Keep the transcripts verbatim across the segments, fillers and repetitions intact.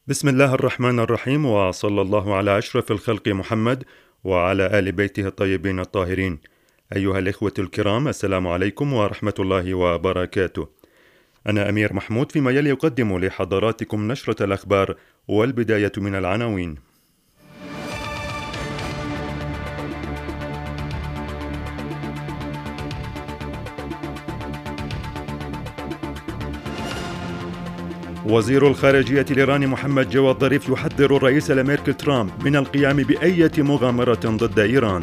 بسم الله الرحمن الرحيم، وصلى الله على أشرف الخلق محمد وعلى آل بيته الطيبين الطاهرين. أيها الإخوة الكرام، السلام عليكم ورحمة الله وبركاته. أنا أمير محمود، فيما يلي يقدم لحضراتكم نشرة الأخبار، والبداية من العناوين. وزير الخارجية الإيراني محمد جواد ظريف يحذر الرئيس الأمريكي ترامب من القيام بأية مغامرة ضد إيران.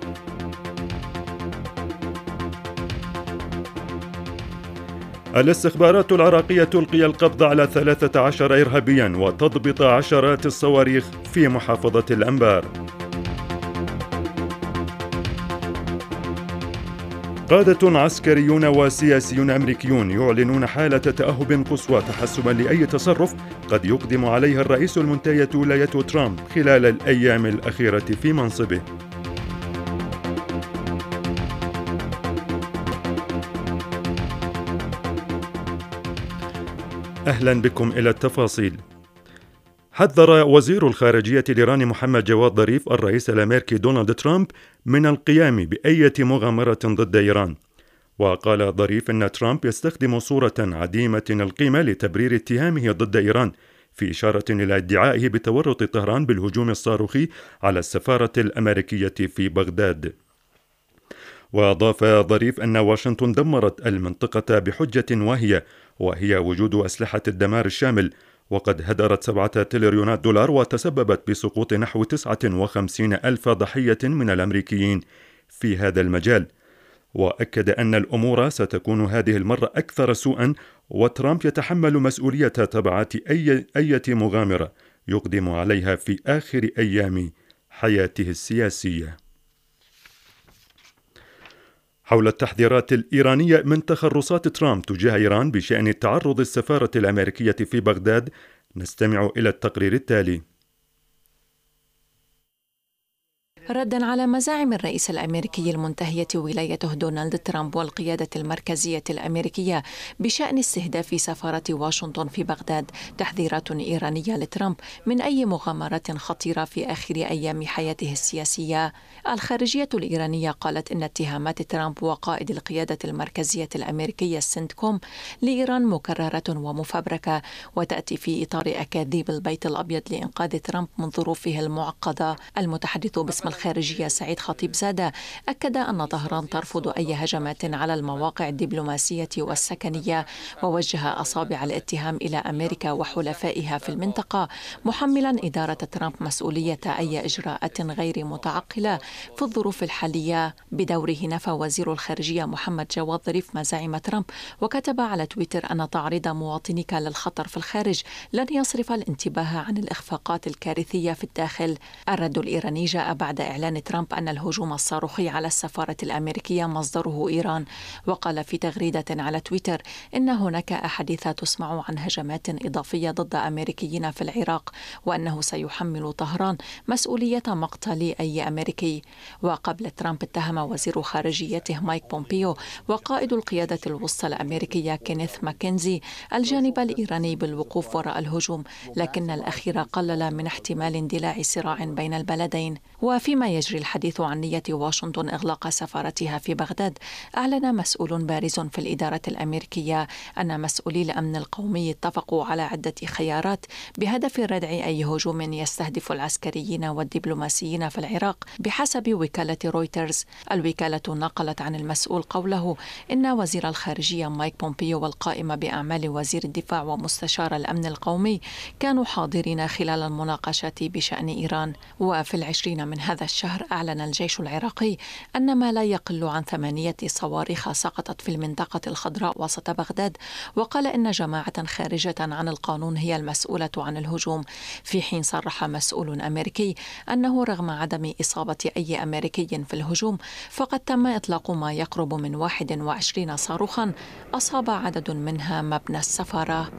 الاستخبارات العراقية تلقي القبض على ثلاثة عشر إرهابيا وتضبط عشرات الصواريخ في محافظة الأنبار. قادة عسكريون وسياسيون أمريكيون يعلنون حالة تأهب قصوى تحسبا لأي تصرف قد يقدم عليها الرئيس المنتهي ولاية ترامب خلال الأيام الأخيرة في منصبه. أهلا بكم إلى التفاصيل. حذر وزير الخارجية الإيراني محمد جواد ظريف الرئيس الأمريكي دونالد ترامب من القيام بأية مغامرة ضد إيران. وقال ظريف أن ترامب يستخدم صورة عديمة القيمة لتبرير اتهامه ضد إيران، في إشارة إلى ادعائه بتورط طهران بالهجوم الصاروخي على السفارة الأمريكية في بغداد. وأضاف ظريف أن واشنطن دمرت المنطقة بحجة واهية، وهي وجود أسلحة الدمار الشامل، وقد هدرت سبعة تريليونات دولار وتسببت بسقوط نحو تسعة وخمسين ألف ضحية من الأمريكيين في هذا المجال. وأكد أن الأمور ستكون هذه المرة أكثر سوءا، وترامب يتحمل مسؤولية تبعات أي أية مغامرة يقدم عليها في آخر أيام حياته السياسية. حول التحذيرات الإيرانية من تخرصات ترامب تجاه إيران بشأن تعرض السفارة الأمريكية في بغداد، نستمع إلى التقرير التالي. ردا على مزاعم الرئيس الأمريكي المنتهية ولايته دونالد ترامب والقيادة المركزية الأمريكية بشأن استهداف سفارة واشنطن في بغداد، تحذيرات إيرانية لترامب من أي مغامرات خطيرة في آخر أيام حياته السياسية. الخارجية الإيرانية قالت إن اتهامات ترامب وقائد القيادة المركزية الأمريكية السنتكوم لإيران مكررة ومفبركة، وتأتي في إطار أكاذيب البيت الأبيض لإنقاذ ترامب من ظروفه المعقدة. المتحدث باسم الخارجية سعيد خطيبزادة أكد أن طهران ترفض أي هجمات على المواقع الدبلوماسية والسكنية، ووجه أصابع الاتهام إلى أمريكا وحلفائها في المنطقة، محملا إدارة ترامب مسؤولية أي إجراءات غير متعقلة في الظروف الحالية. بدوره نفى وزير الخارجية محمد جواد ظريف مزاعم ترامب، وكتب على تويتر أن تعريض مواطنيك للخطر في الخارج لن يصرف الانتباه عن الإخفاقات الكارثية في الداخل. الرد الإيراني جاء بعد إعلان ترامب أن الهجوم الصاروخي على السفارة الأمريكية مصدره إيران، وقال في تغريدة على تويتر إن هناك أحاديث تسمع عن هجمات إضافية ضد أمريكيين في العراق، وأنه سيحمل طهران مسؤولية مقتل أي أمريكي. وقبل ترامب اتهم وزير خارجيته مايك بومبيو وقائد القيادة الوسطى الأمريكية كينيث ماكنزي الجانب الإيراني بالوقوف وراء الهجوم، لكن الأخير قلل من احتمال اندلاع صراع بين البلدين. وفيما يجري الحديث عن نية واشنطن إغلاق سفارتها في بغداد، أعلن مسؤول بارز في الإدارة الأمريكية أن مسؤولي الأمن القومي اتفقوا على عدة خيارات بهدف ردع أي هجوم يستهدف العسكريين والدبلوماسيين في العراق. بحسب وكالة رويترز، الوكالة نقلت عن المسؤول قوله إن وزير الخارجية مايك بومبيو والقائم بأعمال وزير الدفاع ومستشار الأمن القومي كانوا حاضرين خلال المناقشات بشأن إيران. وفي العشرين من هذا الشهر أعلن الجيش العراقي أن ما لا يقل عن ثمانية صواريخ سقطت في المنطقة الخضراء وسط بغداد، وقال إن جماعة خارجة عن القانون هي المسؤولة عن الهجوم، في حين صرح مسؤول أمريكي أنه رغم عدم إصابة أي أمريكي في الهجوم فقد تم إطلاق ما يقرب من واحد وعشرين صاروخا أصاب عدد منها مبنى السفارة.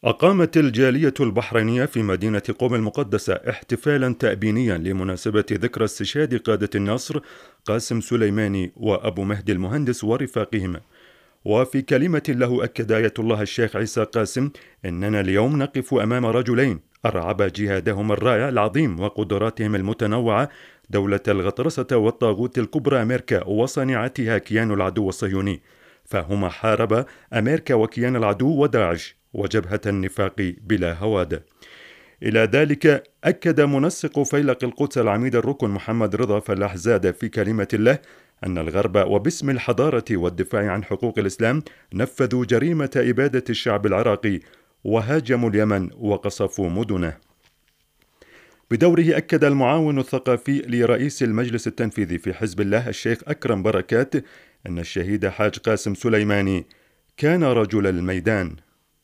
أقامت الجالية البحرينية في مدينة قم المقدسة احتفالا تأبينيا لمناسبة ذكرى استشهاد قادة النصر قاسم سليماني وأبو مهدي المهندس ورفاقهما. وفي كلمة له أكد آية الله الشيخ عيسى قاسم إننا اليوم نقف أمام رجلين أرعب جهادهم الرائع العظيم وقدراتهم المتنوعة دولة الغطرسة والطاغوت الكبرى أمريكا وصنيعتها كيان العدو الصهيوني، فهما حاربا أمريكا وكيان العدو وداعش وجبهة النفاق بلا هوادة. إلى ذلك أكد منسق فيلق القدس العميد الركن محمد رضا فلاح زادة في كلمة له أن الغرب وباسم الحضارة والدفاع عن حقوق الإسلام نفذوا جريمة إبادة الشعب العراقي وهاجموا اليمن وقصفوا مدنه. بدوره أكد المعاون الثقافي لرئيس المجلس التنفيذي في حزب الله الشيخ أكرم بركات أن الشهيد حاج قاسم سليماني كان رجل الميدان.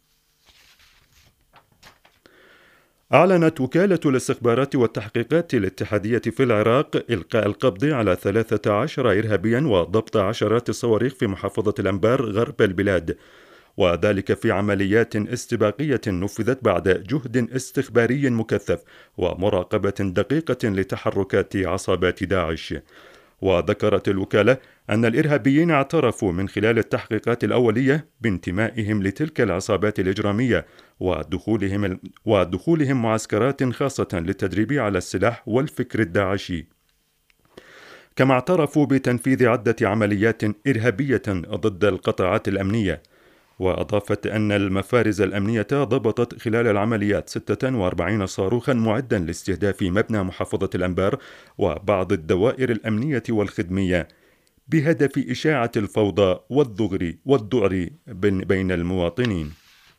أعلنت وكالة الاستخبارات والتحقيقات الاتحادية في العراق إلقاء القبض على ثلاثة عشر إرهابيا وضبط عشرات الصواريخ في محافظة الأنبار غرب البلاد، وذلك في عمليات استباقية نفذت بعد جهد استخباري مكثف ومراقبة دقيقة لتحركات عصابات داعش. وذكرت الوكالة أن الإرهابيين اعترفوا من خلال التحقيقات الأولية بانتمائهم لتلك العصابات الإجرامية ودخولهم, ودخولهم معسكرات خاصة للتدريب على السلاح والفكر الداعشي. كما اعترفوا بتنفيذ عدة عمليات إرهابية ضد القطاعات الأمنية. وأضافت أن المفارز الأمنية ضبطت خلال العمليات ستة وأربعين صاروخا معدا لاستهداف مبنى محافظة الأنبار وبعض الدوائر الأمنية والخدمية بهدف إشاعة الفوضى والذعر والذعر بين المواطنين.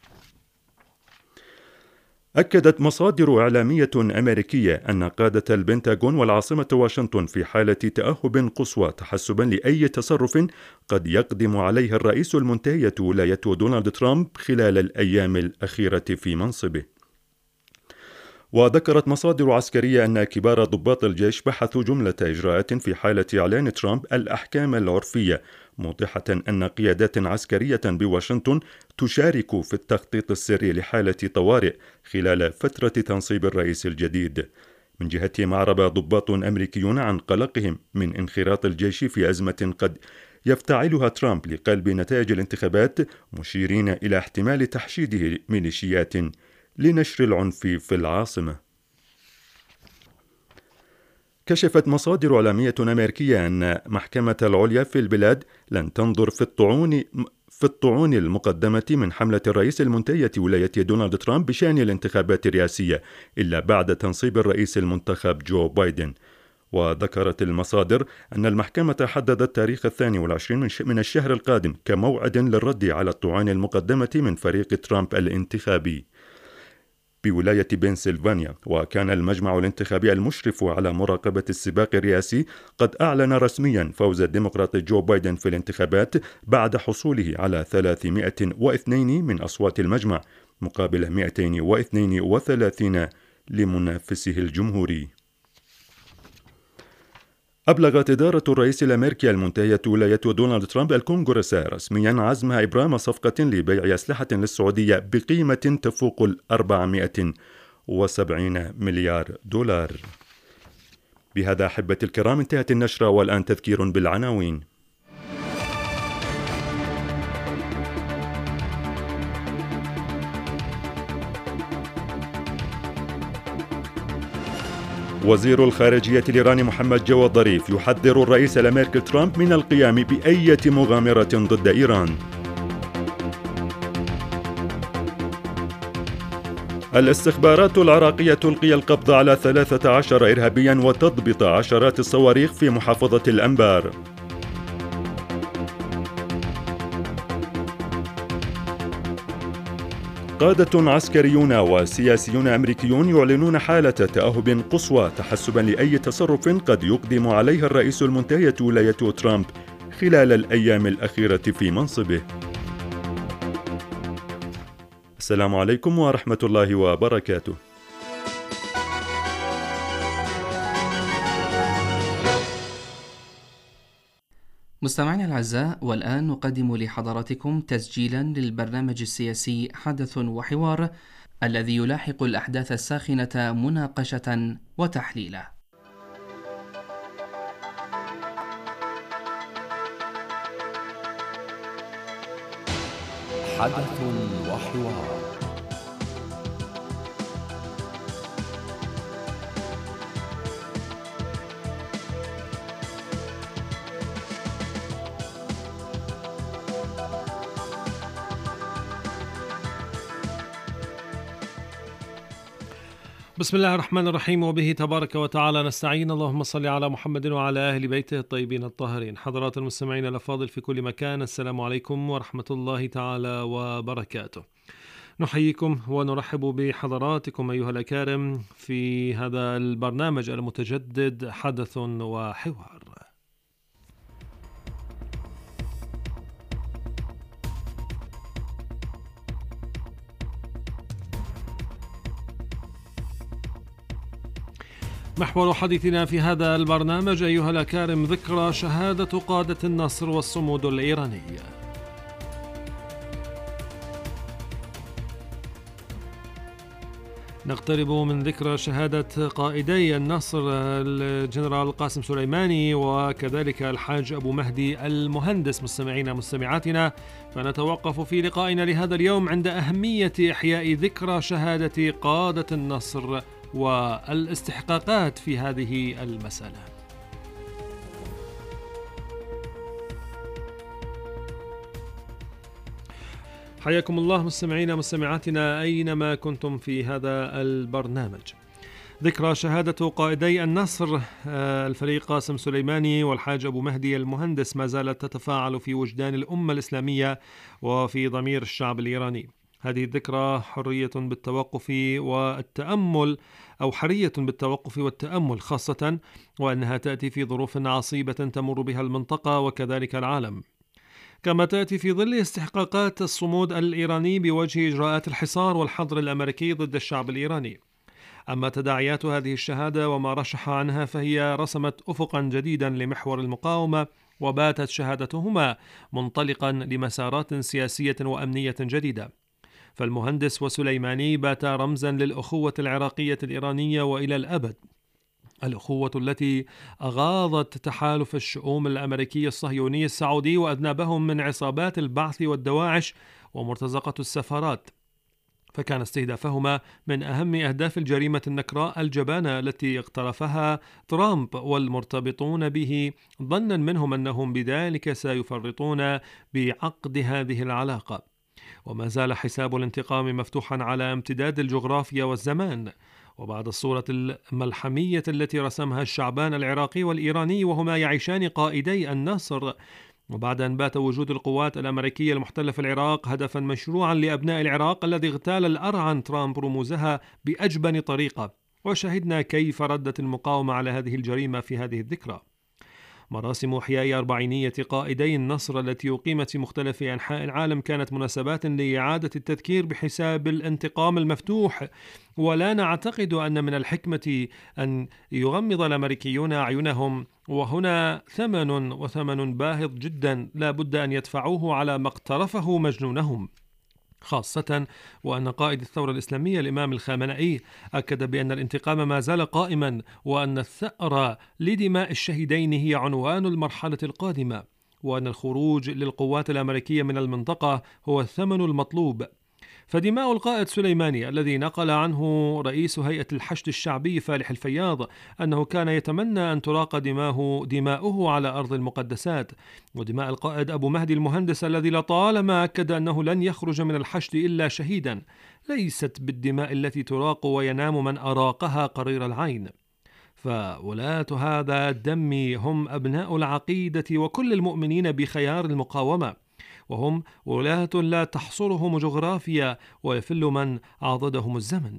أكدت مصادر إعلامية أمريكية أن قادة البنتاغون والعاصمة واشنطن في حالة تأهب قصوى تحسبا لأي تصرف قد يقدم عليه الرئيس المنتهية ولاية دونالد ترامب خلال الأيام الأخيرة في منصبه. وذكرت مصادر عسكرية أن كبار ضباط الجيش بحثوا جملة إجراءات في حالة إعلان ترامب الأحكام العرفية، موضحة أن قيادات عسكرية بواشنطن تشارك في التخطيط السري لحالة طوارئ خلال فترة تنصيب الرئيس الجديد. من جهتهم أعرب ضباط أمريكيون عن قلقهم من انخراط الجيش في أزمة قد يفتعلها ترامب لقلب نتائج الانتخابات، مشيرين إلى احتمال تحشيده ميليشيات لنشر العنف في العاصمة. كشفت مصادر إعلامية أمريكية أن محكمة العليا في البلاد لن تنظر في الطعون في الطعون المقدمة من حملة الرئيس المنتهية ولاية دونالد ترامب بشأن الانتخابات الرئاسية إلا بعد تنصيب الرئيس المنتخب جو بايدن. وذكرت المصادر أن المحكمة حددت تاريخ الثاني والعشرين من الشهر القادم كموعد للرد على الطعون المقدمة من فريق ترامب الانتخابي بولاية بنسلفانيا. وكان المجمع الانتخابي المشرف على مراقبة السباق الرئاسي قد أعلن رسميا فوز الديمقراطي جو بايدن في الانتخابات بعد حصوله على ثلاثمائة واثنين من أصوات المجمع مقابل مئتين واثنين وثلاثين لمنافسه الجمهوري. أبلغت إدارة الرئيس الأمريكي المنتهية ولاية دونالد ترامب الكونغرس رسميا عزمها إبرام صفقة لبيع أسلحة للسعودية بقيمة تفوق الأربعمائة وسبعين مليار دولار. بهذا أحبتي الكرام انتهت النشرة، والآن تذكير بالعناوين. وزير الخارجية الإيراني محمد جواد ظريف يحذر الرئيس الأمريكي ترامب من القيام بأي مغامرة ضد إيران. الاستخبارات العراقية تلقي القبض على ثلاثة عشر إرهابيا وتضبط عشرات الصواريخ في محافظة الأنبار. قادة عسكريون وسياسيون أمريكيون يعلنون حالة تأهب قصوى تحسبا لأي تصرف قد يقدم عليه الرئيس المنتهية ولاية ترامب خلال الأيام الأخيرة في منصبه. السلام عليكم ورحمة الله وبركاته. مستمعينا الأعزاء، والآن نقدم لحضراتكم تسجيلا للبرنامج السياسي حدث وحوار الذي يلاحق الأحداث الساخنة مناقشة وتحليلا. حدث وحوار. بسم الله الرحمن الرحيم، وبه تبارك وتعالى نستعين. اللهم صل على محمد وعلى أهل بيته الطيبين الطاهرين. حضرات المستمعين الأفاضل في كل مكان، السلام عليكم ورحمة الله تعالى وبركاته. نحييكم ونرحب بحضراتكم أيها الأكارم في هذا البرنامج المتجدد حدث وحوار. محور حديثنا في هذا البرنامج أيها الأكارم ذكرى شهادة قادة النصر والصمود الإيراني. نقترب من ذكرى شهادة قائدي النصر الجنرال قاسم سليماني وكذلك الحاج أبو مهدي المهندس. مستمعينا مستمعاتنا، فنتوقف في لقائنا لهذا اليوم عند أهمية إحياء ذكرى شهادة قادة النصر والاستحقاقات في هذه المسألة. حياكم الله مستمعينا مستمعاتنا أينما كنتم في هذا البرنامج. ذكرى شهادة قائدي النصر الفريق قاسم سليماني والحاج أبو مهدي المهندس ما زالت تتفاعل في وجدان الأمة الإسلامية وفي ضمير الشعب الإيراني. هذه الذكرى حرية بالتوقف والتأمل أو حرية بالتوقف والتأمل، خاصة وأنها تأتي في ظروف عصيبة تمر بها المنطقة وكذلك العالم، كما تأتي في ظل استحقاقات الصمود الإيراني بوجه إجراءات الحصار والحظر الأمريكي ضد الشعب الإيراني. أما تداعيات هذه الشهادة وما رشح عنها فهي رسمت أفقا جديدا لمحور المقاومة، وباتت شهادتهما منطلقا لمسارات سياسية وأمنية جديدة. فالمهندس وسليماني بات رمزا للأخوة العراقية الإيرانية وإلى الأبد، الأخوة التي أغاضت تحالف الشؤوم الأمريكي الصهيوني السعودي وأذنبهم من عصابات البعث والدواعش ومرتزقة السفارات، فكان استهدافهما من أهم أهداف الجريمة النكراء الجبانة التي اقترفها ترامب والمرتبطون به، ظنا منهم أنهم بذلك سيفرطون بعقد هذه العلاقة. وما زال حساب الانتقام مفتوحا على امتداد الجغرافيا والزمان. وبعد الصورة الملحمية التي رسمها الشعبان العراقي والإيراني وهما يعيشان قائدي النصر، وبعد أن بات وجود القوات الأمريكية المحتلة في العراق هدفا مشروعا لأبناء العراق الذي اغتال الأرعن ترامب رموزها بأجبن طريقة، وشهدنا كيف ردت المقاومة على هذه الجريمة في هذه الذكرى. مراسم إحياء أربعينية قائدي النصر التي أقيمت في مختلف أنحاء العالم كانت مناسبات لإعادة التذكير بحساب الانتقام المفتوح، ولا نعتقد أن من الحكمة أن يغمض الأمريكيون أعينهم، وهنا ثمن وثمن باهظ جدا لا بد أن يدفعوه على ما اقترفه مجنونهم، خاصة وأن قائد الثورة الإسلامية الإمام الخامنئي أكد بأن الانتقام ما زال قائما، وأن الثأر لدماء الشهيدين هي عنوان المرحلة القادمة، وأن الخروج للقوات الأمريكية من المنطقة هو الثمن المطلوب. فدماء القائد سليماني الذي نقل عنه رئيس هيئة الحشد الشعبي فالح الفياض أنه كان يتمنى أن تراق دماؤه دماؤه على أرض المقدسات، ودماء القائد أبو مهدي المهندس الذي لطالما أكد أنه لن يخرج من الحشد إلا شهيدا، ليست بالدماء التي تراق وينام من أراقها قرير العين. فولاة هذا الدم هم أبناء العقيدة وكل المؤمنين بخيار المقاومة، وهم ولاة لا تحصرهم جغرافيا ويفل من عضدهم الزمن.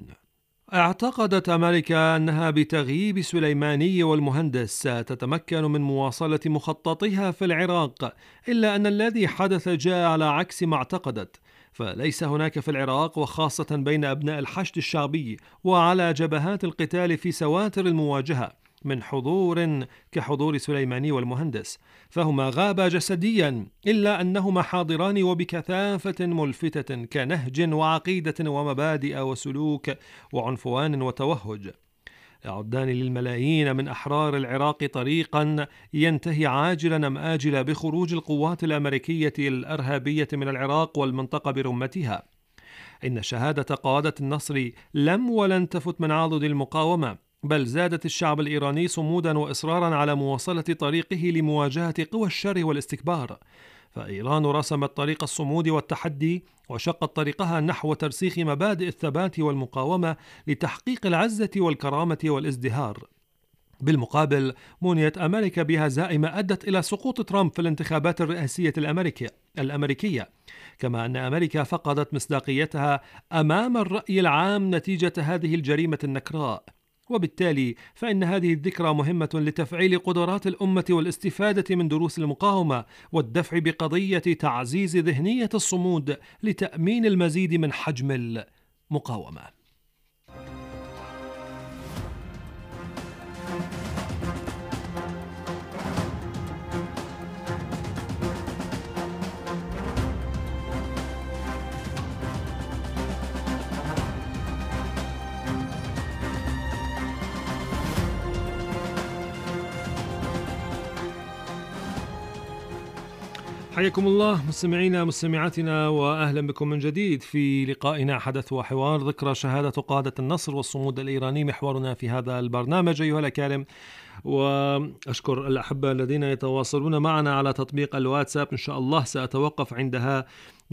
اعتقدت أمريكا أنها بتغييب سليماني والمهندس ستتمكن من مواصلة مخططها في العراق، إلا أن الذي حدث جاء على عكس ما اعتقدت، فليس هناك في العراق وخاصة بين أبناء الحشد الشعبي وعلى جبهات القتال في سواتر المواجهة من حضور كحضور سليماني والمهندس، فهما غابا جسديا إلا أنهما حاضران وبكثافة ملفتة كنهج وعقيدة ومبادئ وسلوك وعنفوان وتوهج، يعدان للملايين من أحرار العراق طريقا ينتهي عاجلا أم آجلا بخروج القوات الأمريكية الأرهابية من العراق والمنطقة برمتها. إن شهادة قادة النصر لم ولن تفت من عضد المقاومة، بل زادت الشعب الإيراني صمودا وإصرارا على مواصلة طريقه لمواجهة قوى الشر والاستكبار، فإيران رسمت طريق الصمود والتحدي وشقت طريقها نحو ترسيخ مبادئ الثبات والمقاومة لتحقيق العزة والكرامة والازدهار. بالمقابل منيت أمريكا بهزائم أدت إلى سقوط ترامب في الانتخابات الرئاسية الأمريكية الأمريكية كما أن أمريكا فقدت مصداقيتها أمام الرأي العام نتيجة هذه الجريمة النكراء. وبالتالي فإن هذه الذكرى مهمة لتفعيل قدرات الأمة والاستفادة من دروس المقاومة والدفع بقضية تعزيز ذهنية الصمود لتأمين المزيد من حجم المقاومة. حياكم الله مستمعينا مستمعاتنا وأهلا بكم من جديد في لقائنا حدث وحوار ذكرى شهادة قادة النصر والصمود الإيراني، محورنا في هذا البرنامج أيها الأكارم. وأشكر الأحبة الذين يتواصلون معنا على تطبيق الواتساب، إن شاء الله سأتوقف عندها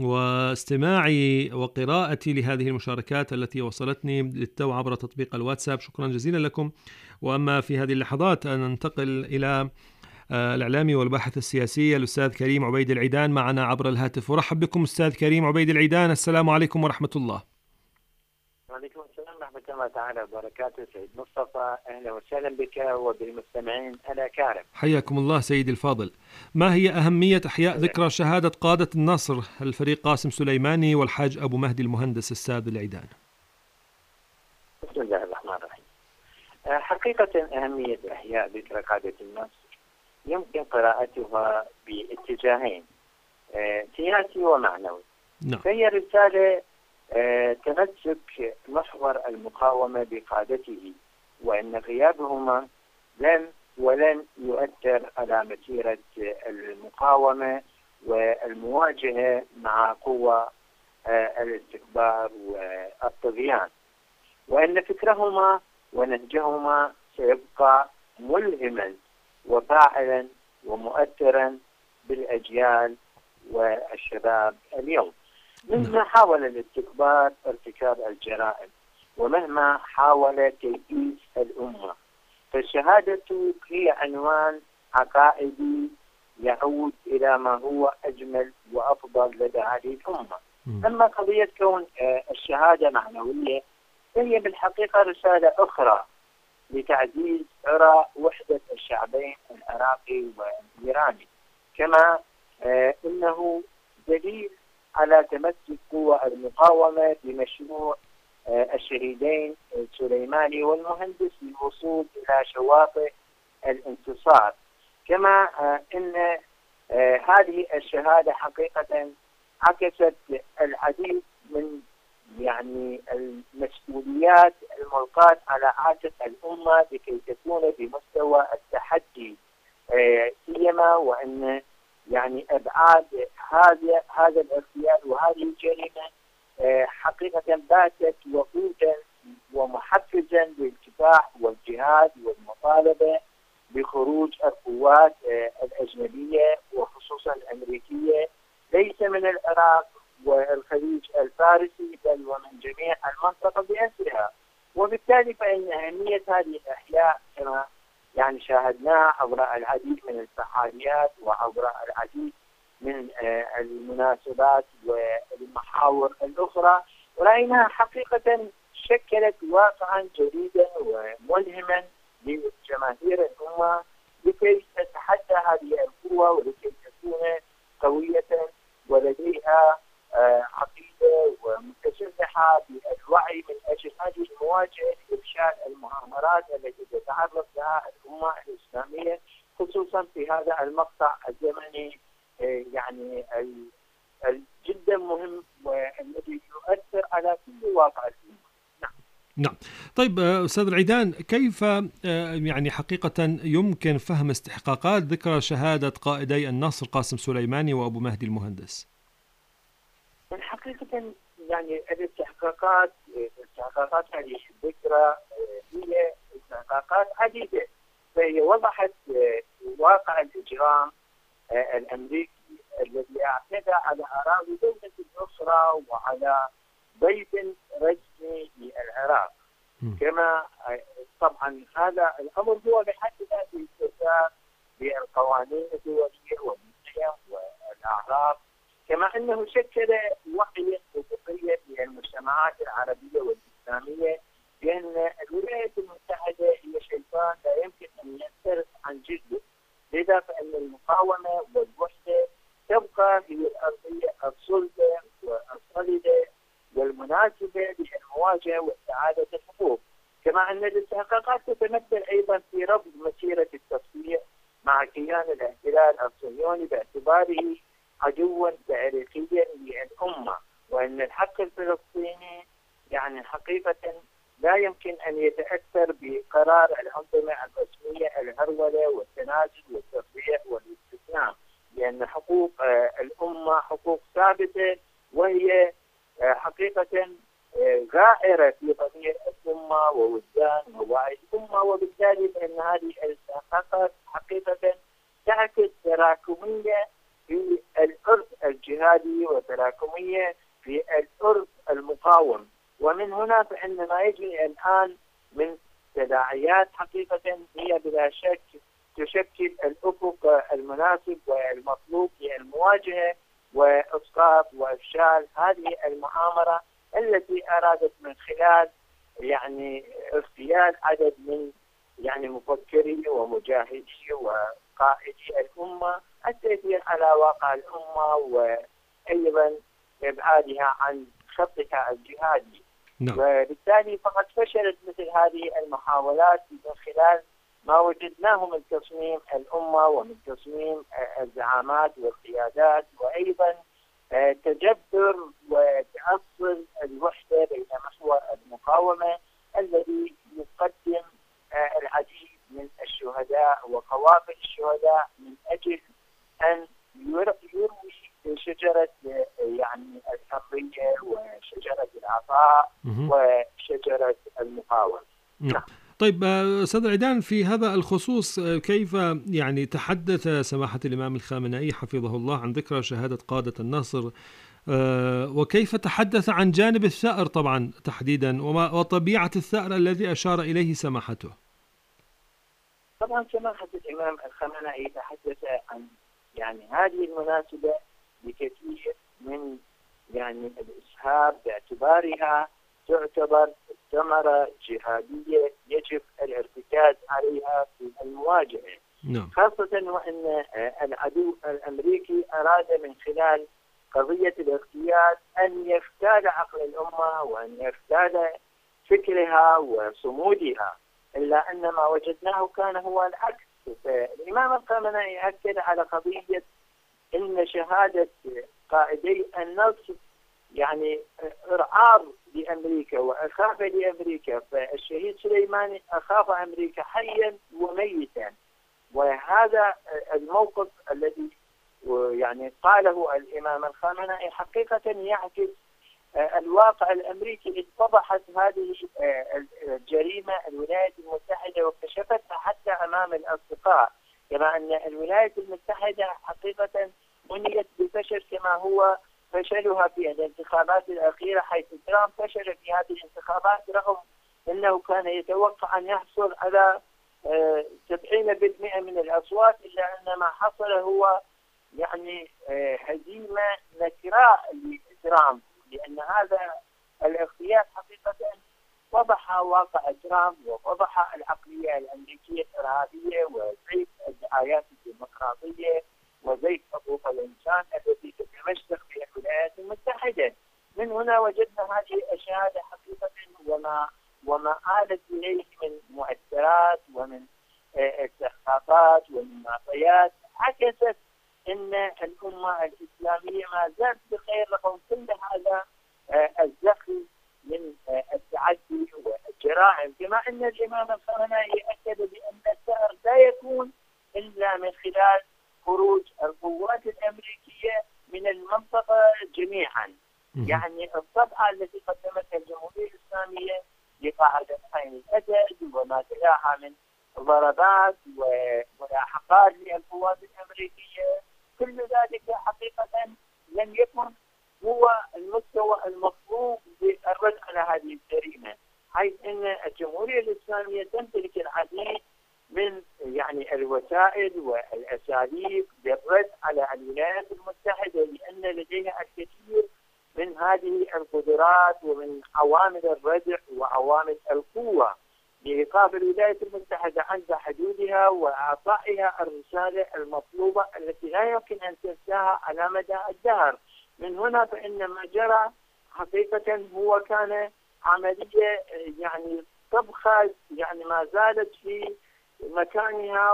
واستماعي وقراءتي لهذه المشاركات التي وصلتني للتو عبر تطبيق الواتساب. شكرا جزيلا لكم. وأما في هذه اللحظات ننتقل إلى الإعلامي والباحث السياسي الأستاذ كريم عبيد العيدان معنا عبر الهاتف. ورحب بكم أستاذ كريم عبيد العيدان، السلام عليكم ورحمة الله. وعليكم السلام ورحمة الله تعالى وبركاته. سيد مصطفى أهلا وسهلا بك وبالمستمعين الأكارم. حياكم الله سيدي الفاضل. ما هي أهمية إحياء ذكرى شهادة قادة النصر الفريق قاسم سليماني والحاج أبو مهدي المهندس أستاذ العيدان؟ بسم الله الرحمن الرحيم. حقيقة أهمية إحياء ذكرى قادة النصر يمكن قراءتها باتجاهين، سياسي ومعنوي. نعم. فهي رسالة تمسك محور المقاومة بقادته، وأن غيابهما لم ولن يؤثر على مسيرة المقاومة والمواجهة مع قوى الاستكبار والطغيان، وأن فكرهما ونهجهما سيبقى ملهما وفاعلا ومؤثرا بالأجيال والشباب اليوم. مهما حاول الاستكبار ارتكاب الجرائم ومهما حاول تيئيس الأمة، فالشهادة هي عنوان عقائدي يعود إلى ما هو أجمل وأفضل لدى هذه الأمة. أما قضية كون الشهادة معنوية فهي بالحقيقة رسالة أخرى لتعزيز عرى وحدة الشعبين العراقي والإيراني، كما آه إنه دليل على تمسك قوى المقاومة بمشروع آه الشهيدين سليماني والمهندس للوصول إلى شواطئ الانتصار. كما آه إن آه هذه الشهادة حقيقة عكست العديد من يعني المسؤوليات الملقاة على عاتق الأمة لكي تكون بمستوى التحدي، سيما وأن يعني أبعاد هذا هذا الاغتيال وهذه الجريمة حقيقة باتت وقودا ومحفزا للكفاح والجهاد والمطالبة بخروج القوات الأجنبية وخصوصا الأمريكية ليس من العراق والخليج الفارسي بل ومن جميع المنطقة بأسرها. وبالتالي فإن أهمية هذه الأحياء كما يعني شاهدناها عبر العديد من الفعاليات وعبر العديد من المناسبات والمحاور الأخرى، ورأيناها حقيقة شكلت واقعا جديدا وملهما لجماهير الأمة لكي تتحدى هذه القوة ولكي تكون قوية ولديها عقيدة ومتسلحة بالوعي من أجل هذه المواجهة لإفشال المؤامرات التي تتعرض لها المقطع الزمني يعني جدا مهم والذي يؤثر على كل واقع الأمة. نعم. نعم. طيب أستاذ العيدان، كيف يعني حقيقة يمكن فهم استحقاقات ذكرى شهادة قائدي النصر قاسم سليماني وأبو مهدي المهندس؟ حقيقة يعني الاستحقاقات استحقاقات هذه الذكرى هي استحقاقات عديدة، فهي وضحت واقع الإجرام الأمريكي الذي اعتدى على أراضي دولة أخرى وعلى بيت رسمي للعراق. كما طبعا هذا الأمر هو بحد ذاته استهزاء بالقوانين الدولية والقيم والأعراف، كما أنه شكل وعيا أفقيا للمجتمعات العربية والإسلامية بأن الولايات المتحدة هي شيطان لا يمكن أن ينصرف عن جده، لذا فإن المقاومة والوحدة تبقى هي الأرضية الصلبة والصلدة والمناسبة للمواجهة واستعادة الحقوق. كما أن الاستحقاقات تتمثل أيضا في رفض مسيرة التصفية مع كيان الاحتلال الصهيوني باعتباره عدوا تاريخيا للأمة، وأن الحق الفلسطيني يعني حقيقة لا يمكن أن يتأثر بقرار الأنظمة الرسمية الهرولة والتنازل والتصفية والاستسلام، لأن حقوق الأمة حقوق ثابتة وهي حقيقة غائرة في ضمير الأمة ووجدان ووعي الأمة، وبالتالي فإن هذه الاستحقاقات حقيقة تعكس تراكمية في الأرض الجهادي وتراكمية في الأرض المقاوم. ومن هنا فإن ما يجري الآن من تداعيات حقيقة هي بلا شك تشكل الأفق المناسب والمطلوب للمواجهة وإسقاط وإفشال هذه المؤامرة التي أرادت من خلال يعني اغتيال عدد من يعني مفكري ومجاهدي وقائدي الأمة، التأثير على واقع الأمة وأيضا إبعادها عن خطها الجهادي. نعم. وبالتالي فقد فشلت مثل هذه المحاولات من خلال ما وجدناه من تصميم الأمة ومن تصميم الزعامات والقيادات، وأيضا تجذر وتأصل الوحدة بين محور المقاومة الذي يقدم العديد من الشهداء وقوافل الشهداء من أجل أن يروي شجرة يعني الحرية وشجرة العطاء وشجرة المقاومة. نعم. طيب أستاذ العيدان، في هذا الخصوص كيف يعني تحدث سماحة الإمام الخامنئي حفظه الله عن ذكرى شهادة قادة النصر، وكيف تحدث عن جانب الثأر طبعا تحديدا وطبيعة الثأر الذي أشار إليه سماحته؟ طبعا سماحة الإمام الخامنئي تحدث عن يعني هذه المناسبة بكثير من يعني الإسهاب باعتبارها تعتبر ثمرة جهادية يجب الارتكاز عليها في المواجهة. نعم. خاصة وأن العدو الأمريكي أراد من خلال قضية الاغتيال أن يفتال عقل الأمة وأن يفتال فكرها وصمودها، إلا أن ما وجدناه كان هو العكس. فالإمام الخامنئي أكد على قضية إن شهادة قائدي النصر يعني إرعاب لأمريكا وأخاف لأمريكا، فالشهيد سليماني أخاف أمريكا حيا وميتا، وهذا الموقف الذي يعني قاله الإمام الخامنئي حقيقة يعكس الواقع الأمريكي. اتضحت هذه الجريمة الولايات المتحدة وكشفتها حتى أمام الأصدقاء، كما أن الولايات المتحدة حقيقة بنيت بفشل كما هو فشلها في الانتخابات الأخيرة، حيث ترامب فشل في هذه الانتخابات رغم أنه كان يتوقع أن يحصل على سبعين بالمئة من الأصوات، إلا أن ما حصل هو يعني هزيمة نكراء لترامب، لأن هذا الاغتيال حقيقة وضح واقع ترامب ووضح العقلية الأمريكية الإرهابية وزيف الدعايات الديمقراطية وزيف حقوق الإنسان التي تتمشق في الولايات المتحدة. من هنا وجدنا هذه الشهادة حقيقة وما وما آلت إليه من مؤثرات ومن استحقاقات ومن معطيات عكست أن الأمة الإسلامية ما زالت بخير رغم كل هذا الزخم من التعدي والجرائم، كما أن الإمام الخامنئي أكد بأن الثأر لا يكون إلا من خلال خروج القوات الأمريكية من المنطقة جميعا. يعني الصفحة التي قدمتها الجمهورية الإسلامية لقاعدة عين الأسد وما تلاها من ضربات وملاحقات للقوات الأمريكية، كل ذلك حقيقة لم يكن هو المستوى المطلوب للرد على هذه الجريمة، حيث أن الجمهورية الإسلامية تمتلك العديد من يعني الوسائل والأساليب للرد على الولايات المتحدة، لأن لديها الكثير من هذه القدرات ومن عوامل الردع وعوامل القوة لإيقاف الولايات المتحدة عند حدودها وإعطائها الرسالة المطلوبة التي لا يمكن أن تنساها على مدى الدهر. من هنا فإن ما جرى حقيقة هو كان عملية يعني طبخة يعني ما زالت في مكانها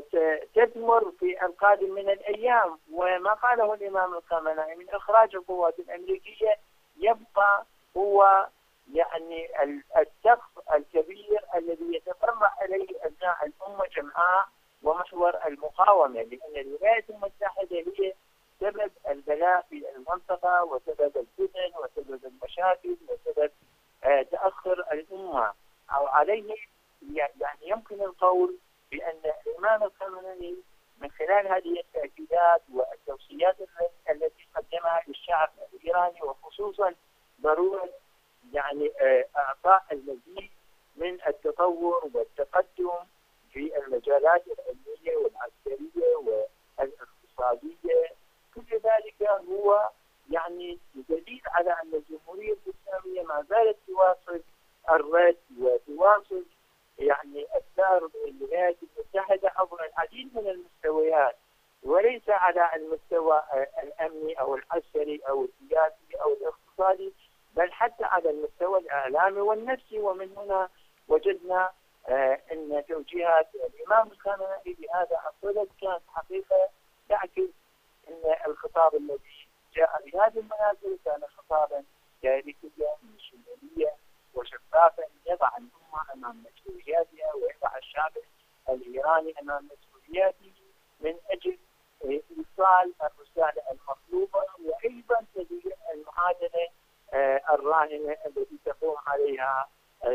وستثمر في القادم من الأيام. وما قاله الإمام الخامنئي من إخراج القوات الأمريكية يبقى هو يعني السقف الكبير الذي يتطرق إليه أبناء الأمة جمعاء ومحور المقاومة، لأن الولايات المتحدة هي سبب البلاء في المنطقة وسبب الفتن وسبب المشاكل وسبب تأخر الأمة. أو عليه يعني يمكن القول بأن الإمام الخامنئي من خلال هذه التأكيدات والتوصيات التي قدمها للشعب الإيراني وخصوصا ضرورة يعني إعطاء المزيد من التطور والتقدم في المجالات العلمية والعسكرية والاقتصادية، كل ذلك هو يعني دليل على أن الجمهورية الإسلامية ما زالت تواصل الرد وتواصل يعني الثار بالولايات المتحدة عبر العديد من المستويات، وليس على المستوى الأمني أو العسكري أو السياسي أو الاقتصادي، بل حتى على المستوى الإعلامي والنفسي. ومن هنا وجدنا أن توجيهات الإمام الخامنئي بهذا الصدد كانت حقيقة تعكس أن الخطاب الذي جاء بهذه المناسبة كان خطابا تاريخيا شموليا وشفافا يضع الأمة أمام مسؤولياتها ويضع الشعب الإيراني أمام مسؤولياته من أجل إيصال الرسالة المطلوبة وأيضا تدير المعادلة الراهنة التي تقوم عليها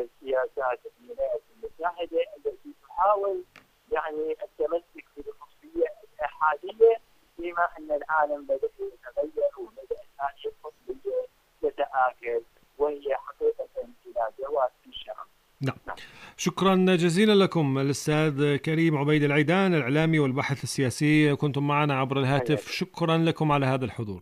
سياسات الولايات المتحدة التي تحاول يعني التمسك بالقطبية الإحادية، فيما أن العالم بدأ يتغير وبدأت هذه القطبية تتآكل وهي حقيقة إلى جواز الشعب. نعم. نعم. شكرا جزيلا لكم الأستاذ كريم عبيد العيدان، الإعلامي والباحث السياسي، كنتم معنا عبر الهاتف. شكرا لكم على هذا الحضور.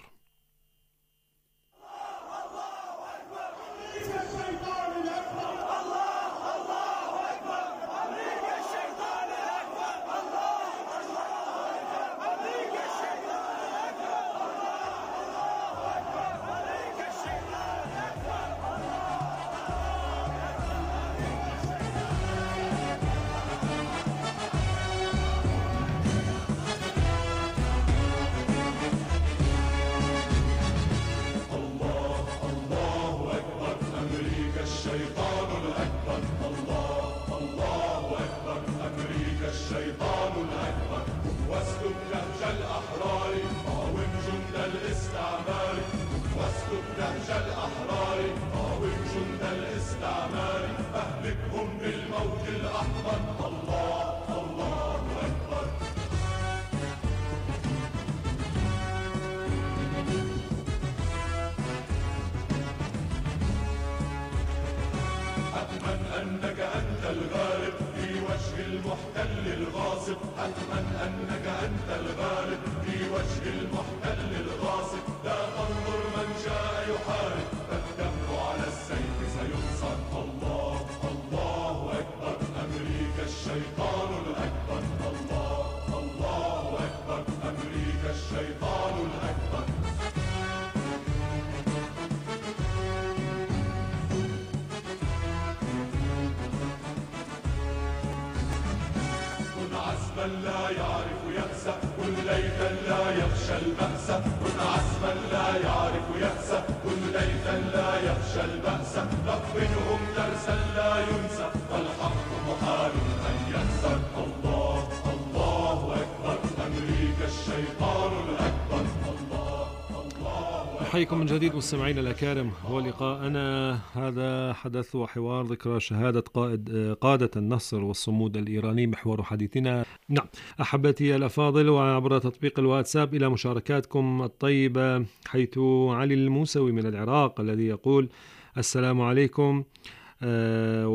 من لا يعرف يأسى كن ليثا لا يخشى البأس، كن عزما لا يعرف يأسا، كن ليثا لا يخشى البأس، لقنهم درسا لا ينسى، فالحق محال أن يخسر. الله الله أكبر، أمريكا الشيطان الأكبر. الله الله. أحييكم من جديد مستمعينا الأكارم، هو لقاءنا هذا حدث وحوار ذكرى شهادة قائد قادة النصر والصمود الإيراني، محور حديثنا. نعم أحبتي الأفاضل، وعبر تطبيق الواتساب إلى مشاركاتكم الطيبة، حيث علي الموسوي من العراق الذي يقول: السلام عليكم، آه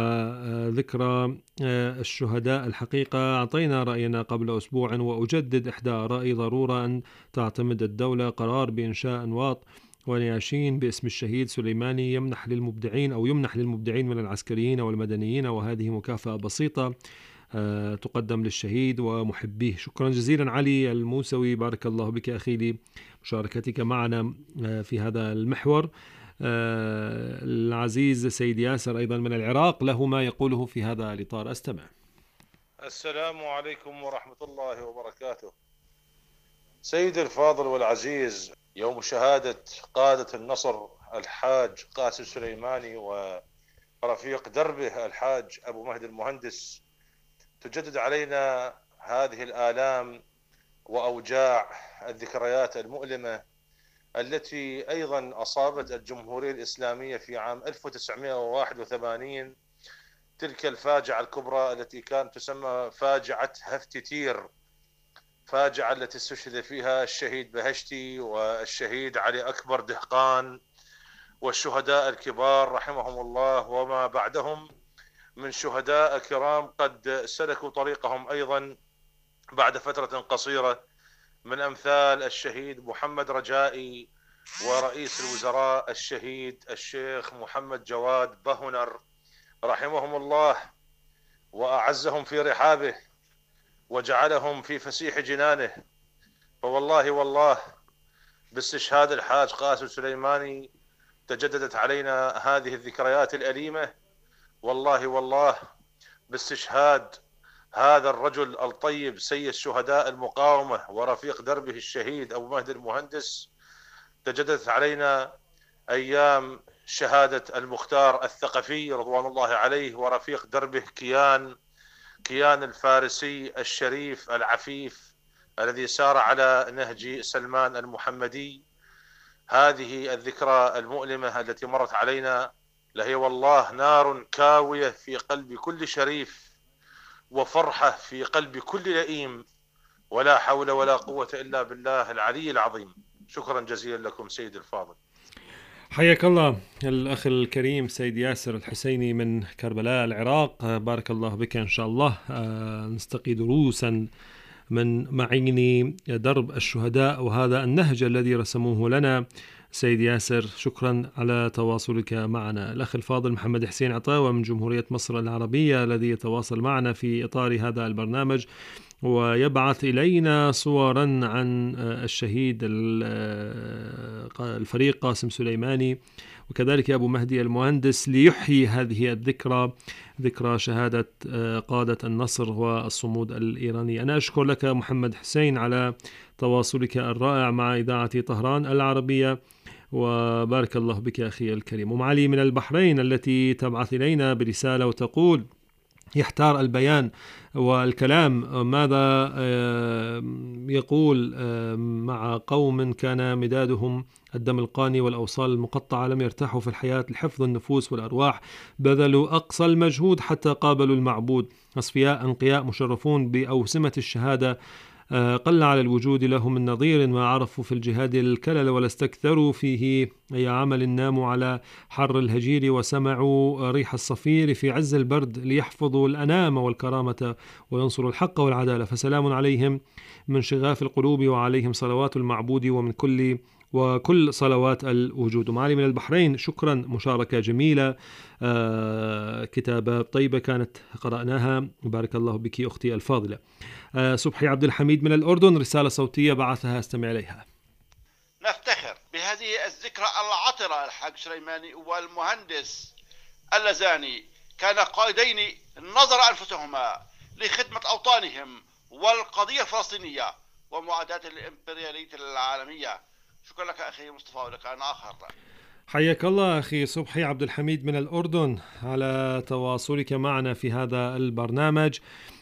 وذكرى آه الشهداء الحقيقة أعطينا رأينا قبل أسبوع، وأجدد إحدى رأي ضرورة أن تعتمد الدولة قرار بإنشاء أنواط ونياشين باسم الشهيد سليماني يمنح للمبدعين أو يمنح للمبدعين من العسكريين والمدنيين، وهذه مكافأة بسيطة آه تقدم للشهيد ومحبيه. شكرا جزيلا علي الموسوي، بارك الله بك أخي لي مشاركتك معنا آه في هذا المحور. آه العزيز سيد ياسر أيضا من العراق له ما يقوله في هذا الإطار، أستمع. السلام عليكم ورحمة الله وبركاته. سيد الفاضل والعزيز، يوم شهادة قادة النصر الحاج قاسم سليماني ورفيق دربه الحاج أبو مهدي المهندس تجدد علينا هذه الآلام وأوجاع الذكريات المؤلمة التي أيضا أصابت الجمهورية الإسلامية في عام ألف وتسعمائة وواحد وثمانين، تلك الفاجعة الكبرى التي كانت تسمى فاجعة هفتتير، فاجعة التي استشهد فيها الشهيد بهشتي والشهيد علي أكبر دهقان والشهداء الكبار رحمهم الله وما بعدهم من شهداء كرام قد سلكوا طريقهم أيضا بعد فترة قصيرة، من أمثال الشهيد محمد رجائي ورئيس الوزراء الشهيد الشيخ محمد جواد بهنر رحمهم الله، وأعزهم في رحابه وجعلهم في فسيح جنانه. فوالله والله باستشهاد الحاج قاسم سليماني تجددت علينا هذه الذكريات الأليمة. والله والله باستشهاد هذا الرجل الطيب سيد شهداء المقاومة ورفيق دربه الشهيد أبو مهدي المهندس تجددت علينا أيام شهادة المختار الثقفي رضوان الله عليه ورفيق دربه كيان كيان الفارسي الشريف العفيف الذي سار على نهج سلمان المحمدي. هذه الذكرى المؤلمة التي مرت علينا لهي والله نار كاوية في قلب كل شريف وفرحة في قلب كل لئيم، ولا حول ولا قوة إلا بالله العلي العظيم. شكرا جزيلا لكم سيد الفاضل. حياك الله الأخ الكريم سيد ياسر الحسيني من كربلاء العراق، بارك الله بك. إن شاء الله نستقي دروسا من معين درب الشهداء وهذا النهج الذي رسموه لنا سيد ياسر. شكرا على تواصلك معنا. الأخ الفاضل محمد حسين عطاوة من جمهورية مصر العربية الذي يتواصل معنا في إطار هذا البرنامج ويبعث إلينا صورا عن الشهيد الفريق قاسم سليماني وكذلك أبو مهدي المهندس ليحيي هذه الذكرى، ذكرى شهادة قادة النصر والصمود الإيراني. أنا أشكر لك محمد حسين على تواصلك الرائع مع إذاعة طهران العربية، وبارك الله بك أخي الكريم. أم علي من البحرين التي تبعث إلينا برسالة وتقول: يحتار البيان والكلام، ماذا يقول مع قوم كان مدادهم الدم القاني والأوصال المقطعة، لم يرتاحوا في الحياة لحفظ النفوس والأرواح، بذلوا أقصى المجهود حتى قابلوا المعبود، أصفياء أنقياء مشرفون بأوسمة الشهادة، قل على الوجود لهم من نظير، ما عرفوا في الجهاد الكلل ولا استكثروا فيه أي عمل، ناموا على حر الهجير وسمعوا ريح الصفير في عز البرد ليحفظوا الأنام والكرامة وينصروا الحق والعدالة، فسلام عليهم من شغاف القلوب وعليهم صلوات المعبود ومن كل وكل صلوات الوجود. معالي من البحرين، شكرا، مشاركة جميلة، آه كتابة طيبة كانت قرأناها، بارك الله بك أختي الفاضلة. آه صبحي عبد الحميد من الأردن، رسالة صوتية بعثها استمع إليها. نفتخر بهذه الذكرى العطرة. الحاج سليماني والمهندس اللذان كان قائدين نظر أنفسهما لخدمة أوطانهم والقضية الفلسطينية ومعاداة الإمبريالية العالمية. شكرا لك أخي مصطفى، ولك أنا آخر. حياك الله أخي صبحي عبد الحميد من الأردن على تواصلك معنا في هذا البرنامج،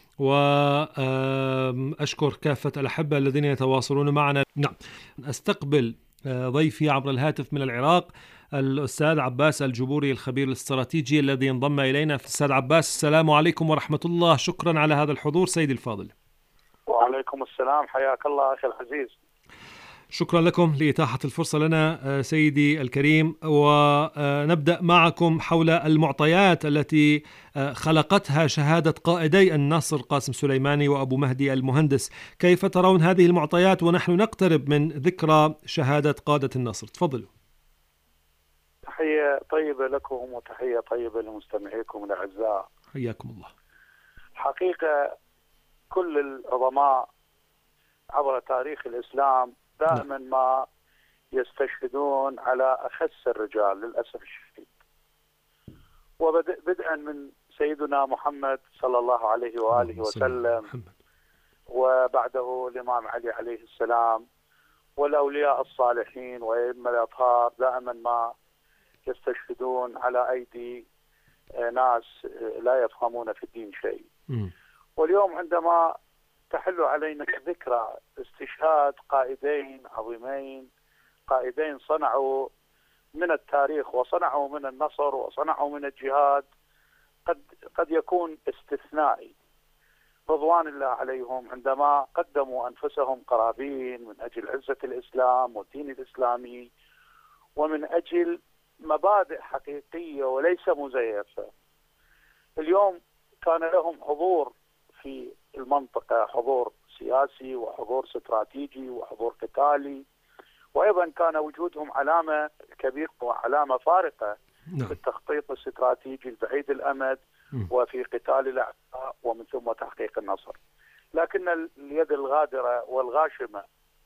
وأشكر كافة الأحبة الذين يتواصلون معنا. نعم، أستقبل ضيفي عبر الهاتف من العراق الأستاذ عباس الجبوري الخبير الاستراتيجي الذي انضم إلينا. أستاذ عباس، السلام عليكم ورحمة الله، شكرا على هذا الحضور سيدي الفاضل. وعليكم السلام، حياك الله أخي العزيز. شكرا لكم لإتاحة الفرصة لنا سيدي الكريم، ونبدأ معكم حول المعطيات التي خلقتها شهادة قائدي النصر قاسم سليماني وأبو مهدي المهندس. كيف ترون هذه المعطيات ونحن نقترب من ذكرى شهادة قادة النصر؟ تفضلوا. تحية طيبة لكم وتحية طيبة لمستمعيكم الأعزاء، حياكم الله. حقيقة كل العظماء عبر تاريخ الإسلام دائما ما يستشهدون على أخس الرجال للأسف الشديد، وبدءا من سيدنا محمد صلى الله عليه وآله وسلم، وبعده الإمام علي عليه السلام، والأولياء الصالحين وأئمة الأطهار دائما ما يستشهدون على أيدي ناس لا يفهمون في الدين شيء. واليوم عندما تحل علينا ذكرى استشهاد قائدين عظيمين، قائدين صنعوا من التاريخ وصنعوا من النصر وصنعوا من الجهاد، قد قد يكون استثنائي رضوان الله عليهم، عندما قدموا أنفسهم قرابين من أجل عزة الإسلام والدين الإسلامي ومن أجل مبادئ حقيقية وليس مزيفة. اليوم كان لهم حضور في المنطقة، حضور سياسي وحضور استراتيجي وحضور قتالي، وأيضا كان وجودهم علامة كبيرة وعلامة فارقة في التخطيط الاستراتيجي البعيد الأمد وفي قتال الأعداء ومن ثم تحقيق النصر. لكن اليد الغادرة والغاشمة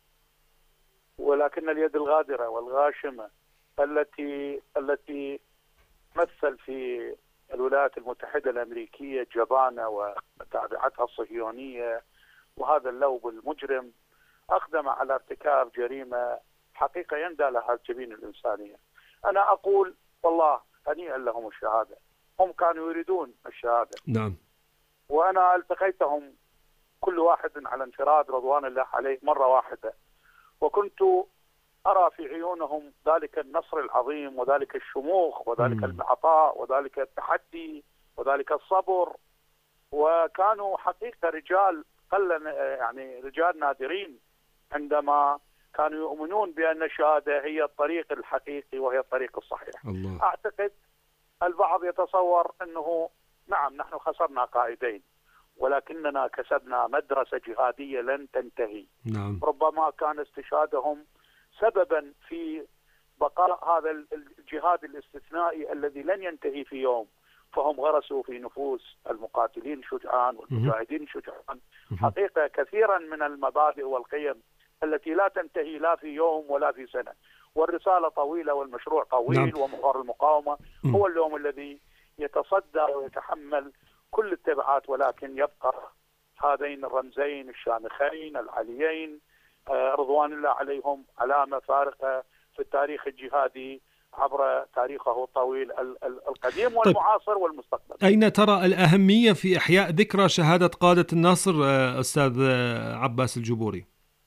ولكن اليد الغادرة والغاشمة التي التي تمثل في الولايات المتحدة الأمريكية الجبانة وتابعتها الصهيونية، وهذا اللوب المجرم أقدم على ارتكاب جريمة حقيقة يندى لها الجبين الإنسانية. أنا أقول والله هنيئا لهم الشهادة، هم كانوا يريدون الشهادة. نعم. وأنا التقيتهم كل واحد على انفراد رضوان الله عليه مرة واحدة، وكنت أرى في عيونهم ذلك النصر العظيم وذلك الشموخ وذلك العطاء وذلك التحدي وذلك الصبر، وكانوا حقيقة رجال قل يعني رجال نادرين عندما كانوا يؤمنون بأن الشهادة هي الطريق الحقيقي وهي الطريق الصحيح. الله. أعتقد البعض يتصور أنه نعم نحن خسرنا قائدين، ولكننا كسبنا مدرسة جهادية لن تنتهي. نعم. ربما كان استشهادهم سببا في بقاء هذا الجهاد الاستثنائي الذي لن ينتهي في يوم، فهم غرسوا في نفوس المقاتلين شجعان والمجاهدين شجعان حقيقة كثيرا من المبادئ والقيم التي لا تنتهي لا في يوم ولا في سنة، والرسالة طويلة والمشروع طويل. نعم. ومحور المقاومة هو اليوم الذي يتصدى ويتحمل كل التبعات، ولكن يبقى هذين الرمزين الشامخين العليين رضوان الله عليهم علامة فارقة في التاريخ الجهادي عبر تاريخه الطويل القديم والمعاصر والمستقبل. أين ترى الأهمية في إحياء ذكرى شهادة قادة النصر أستاذ عباس الجبوري؟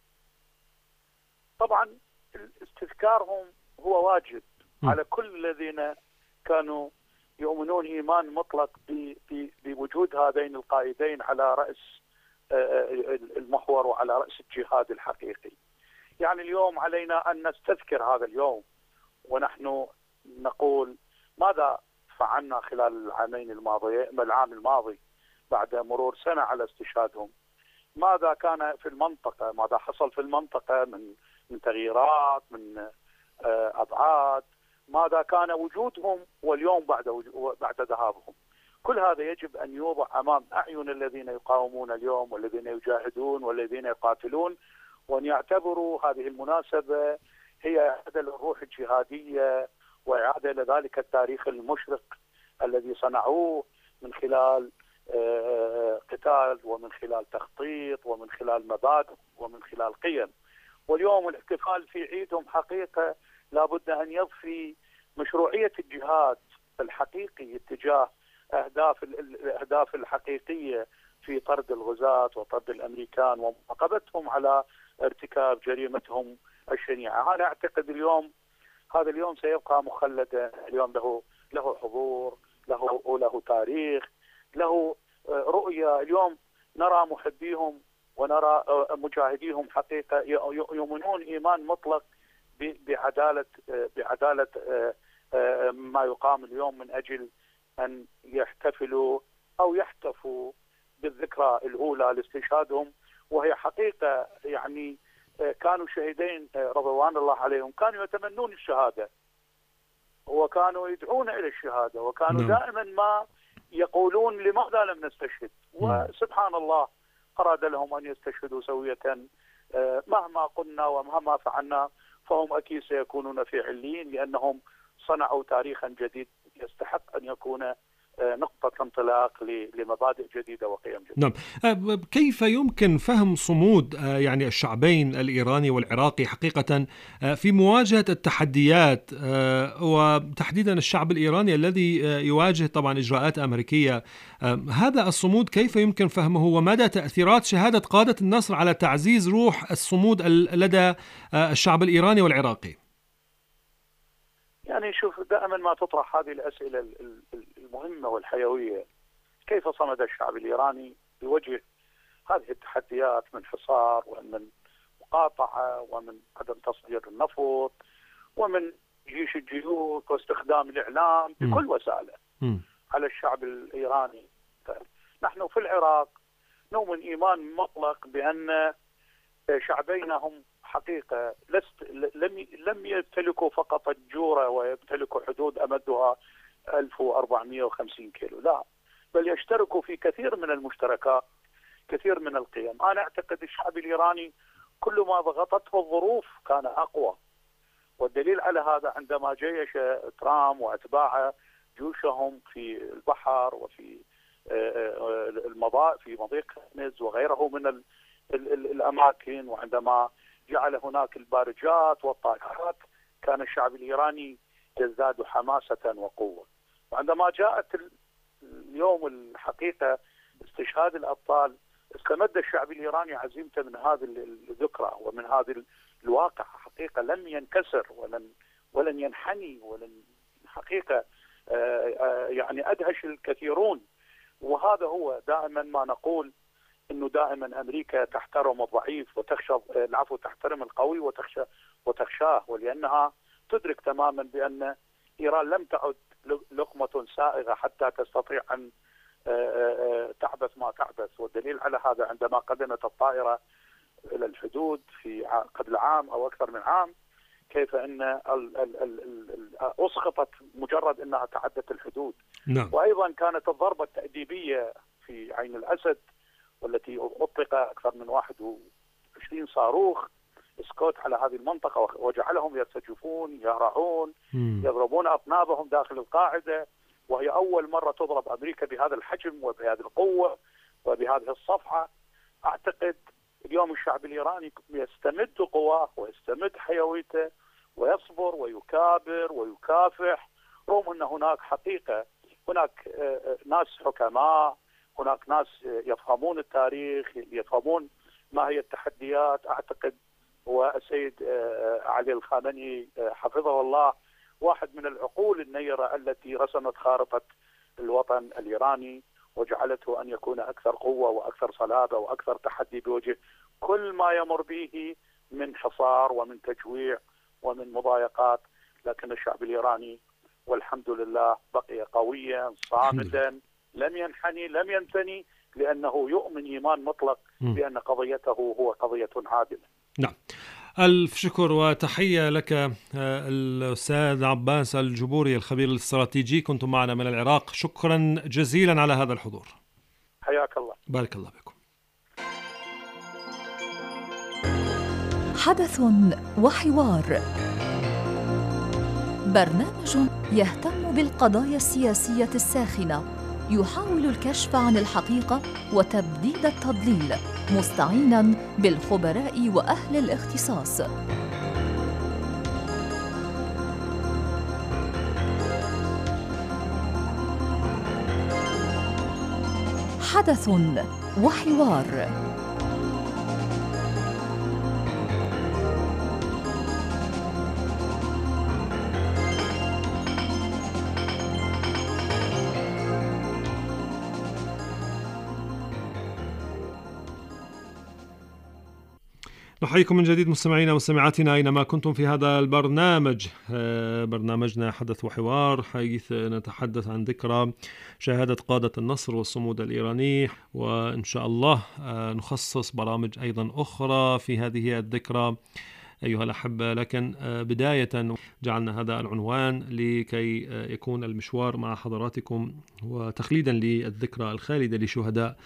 طبعا استذكارهم هو واجب م. على كل الذين كانوا يؤمنون إيمان مطلق بوجود هذين القائدين على رأس المحور وعلى رأس الجهاد الحقيقي. يعني اليوم علينا أن نستذكر هذا اليوم، ونحن نقول ماذا فعلنا خلال العامين الماضيين، العام الماضي بعد مرور سنة على استشهادهم، ماذا كان في المنطقة، ماذا حصل في المنطقة من من تغييرات، من أبعاد، ماذا كان وجودهم واليوم بعد بعد ذهابهم. كل هذا يجب أن يوضع أمام أعين الذين يقاومون اليوم والذين يجاهدون والذين يقاتلون، وأن يعتبروا هذه المناسبة هي إعادة للروح الجهادية وإعادة لذلك التاريخ المشرق الذي صنعوه من خلال قتال ومن خلال تخطيط ومن خلال مبادئ ومن خلال قيم. واليوم الاحتفال في عيدهم حقيقة لابد أن يضفي مشروعية الجهاد الحقيقي اتجاه أهداف الأهداف الحقيقية في طرد الغزاة وطرد الأمريكان ومعاقبتهم على ارتكاب جريمتهم الشنيعة. أنا أعتقد اليوم هذا اليوم سيبقى مخلدا، اليوم له له حضور، له له تاريخ، له رؤية. اليوم نرى محبيهم ونرى مجاهديهم حقيقة يؤمنون إيمان مطلق بعدالة بعدالة ما يقام اليوم من أجل أن يحتفلوا أو يحتفوا بالذكرى الأولى لاستشهادهم، وهي حقيقة يعني كانوا شهيدين رضوان الله عليهم، كانوا يتمنون الشهادة وكانوا يدعون إلى الشهادة، وكانوا نعم. دائما ما يقولون لماذا لم نستشهد، وسبحان الله أراد لهم أن يستشهدوا سوية. مهما قلنا ومهما فعلنا فهم أكيد سيكونون في عليين، لأنهم صنعوا تاريخا جديد يستحق أن يكون نقطة انطلاق لمبادئ جديدة وقيم جديدة. نعم. كيف يمكن فهم صمود يعني الشعبين الإيراني والعراقي حقيقة في مواجهة التحديات، وتحديدا الشعب الإيراني الذي يواجه طبعا إجراءات أمريكية؟ هذا الصمود كيف يمكن فهمه، ومدى تأثيرات شهادة قادة النصر على تعزيز روح الصمود لدى الشعب الإيراني والعراقي؟ يعني شوف، دائما ما تطرح هذه الأسئلة المهمة والحيوية، كيف صمد الشعب الإيراني بوجه هذه التحديات من حصار ومن مقاطعة ومن عدم تصدير النفط ومن جيش الجيوش واستخدام الإعلام بكل وسائله على الشعب الإيراني. نحن في العراق نؤمن إيمان مطلق بأن شعبين هم حقيقة لست لم لم يمتلكوا فقط الجورة ويمتلكوا حدود أمدها ألف وأربعمئة وخمسين كيلو، لا، بل يشتركوا في كثير من المشتركات، كثير من القيم. أنا أعتقد الشعب الإيراني كل ما ضغطته الظروف كان أقوى، والدليل على هذا عندما جيش ترامب وأتباعه جيوشهم في البحر وفي المضاء في مضيق هرمز وغيره من الأماكن، وعندما جعل هناك البارجات والطائرات، كان الشعب الإيراني يزداد حماسة وقوة. وعندما جاءت اليوم الحقيقة استشهاد الأبطال، استمد الشعب الإيراني عزيمته من هذه الذكرى ومن هذه الواقع. حقيقة لم ينكسر ولن ولن ينحني ولن حقيقة يعني أدهش الكثيرون. وهذا هو دائما ما نقول، انه دائما امريكا تحترم الضعيف وتخشى العفو تحترم القوي وتخشى وتخشاه، ولانها تدرك تماما بان ايران لم تعد لقمة سائغة حتى تستطيع ان تعبث ما تعبث. والدليل على هذا عندما قدمت الطائرة الى الحدود في قبل عام او اكثر من عام، كيف ان اسقطت مجرد انها تعدت الحدود. نعم. وايضا كانت الضربة التأديبية في عين الاسد والتي أطلق أكثر من واحد وعشرين صاروخ اسكوت على هذه المنطقة وجعلهم يرتجفون يهرعون يضربون أطنابهم داخل القاعدة، وهي أول مرة تضرب أمريكا بهذا الحجم وبهذه القوة وبهذه الصفحة. أعتقد اليوم الشعب الإيراني يستمد قواه ويستمد حيويته ويصبر ويكابر ويكافح، رغم أن هناك حقيقة هناك ناس حكماء، هناك ناس يفهمون التاريخ، يفهمون ما هي التحديات. أعتقد والسيد علي الخامنئي حفظه الله واحد من العقول النيرة التي رسمت خارطة الوطن الإيراني وجعلته أن يكون أكثر قوة وأكثر صلابة وأكثر تحدي بوجه كل ما يمر به من حصار ومن تجويع ومن مضايقات. لكن الشعب الإيراني والحمد لله بقي قويا صامدا، لم ينحني لم ينثني، لأنه يؤمن إيمان مطلق بأن قضيته هو قضية عادلة. نعم. ألف شكر وتحية لك الأستاذ عباس الجبوري الخبير الاستراتيجي، كنتم معنا من العراق. شكرا جزيلا على هذا الحضور. حياك الله. بارك الله بكم. حدث وحوار، برنامج يهتم بالقضايا السياسية الساخنة يحاول الكشف عن الحقيقة وتبديد التضليل مستعيناً بالخبراء وأهل الاختصاص. حدث وحوار. نحييكم من جديد مستمعينا ومستمعاتنا أينما كنتم في هذا البرنامج، برنامجنا حدث وحوار، حيث نتحدث عن ذكرى شهادة قادة النصر والصمود الإيراني، وإن شاء الله نخصص برامج أيضا أخرى في هذه الذكرى أيها الأحبة. لكن بداية جعلنا هذا العنوان لكي يكون المشوار مع حضراتكم وتخليدا للذكرى الخالدة لشهداء